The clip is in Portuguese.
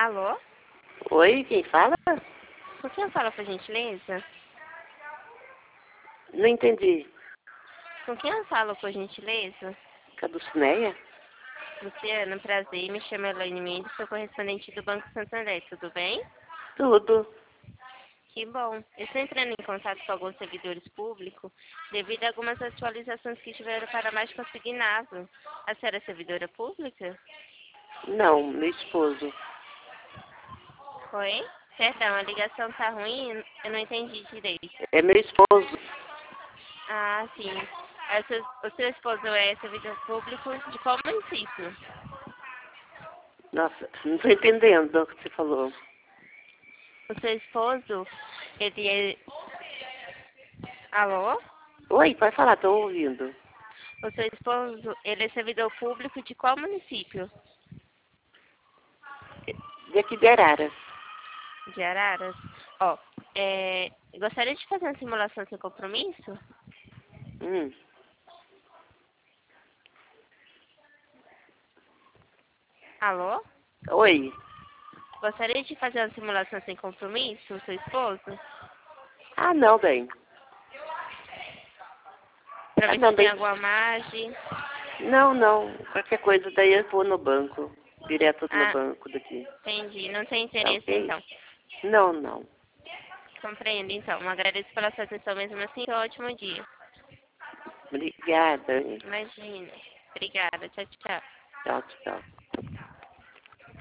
Alô? Oi, quem fala? Com quem eu falo, por gentileza? Não entendi. Com quem eu falo, por gentileza? Caducineia? Luciana, prazer. Me chamo Elaine Mendes, sou correspondente do Banco Santander. Tudo bem? Tudo. Que bom. Eu estou entrando em contato com alguns servidores públicos devido a algumas atualizações que tiveram para mais consignado. A senhora é servidora pública? Não, meu esposo. Oi? Perdão, a ligação tá ruim, eu não entendi direito. É meu esposo. Ah, sim. O seu esposo é servidor público de qual município? Nossa, não estou entendendo o que você falou. O seu esposo, ele é... Alô? Oi, pode falar, estou ouvindo. O seu esposo, ele é servidor público de qual município? De aqui de Araras. De Araras? Ó, gostaria de fazer uma simulação sem compromisso? Hum. Alô? Oi. Gostaria de fazer uma simulação sem compromisso, o seu esposo? Ah, não, bem. Pra Ah, ver se não, tem bem. alguma margem. Não, não. Qualquer coisa daí eu vou no banco. Direto no Ah, banco daqui. entendi. Não tem Tá interesse, ok? então. Não, não. Compreendo, então. Agradeço pela sua atenção mesmo assim. Um ótimo dia. Obrigada. Imagina. Obrigada. Tchau, tchau. Tchau, tchau.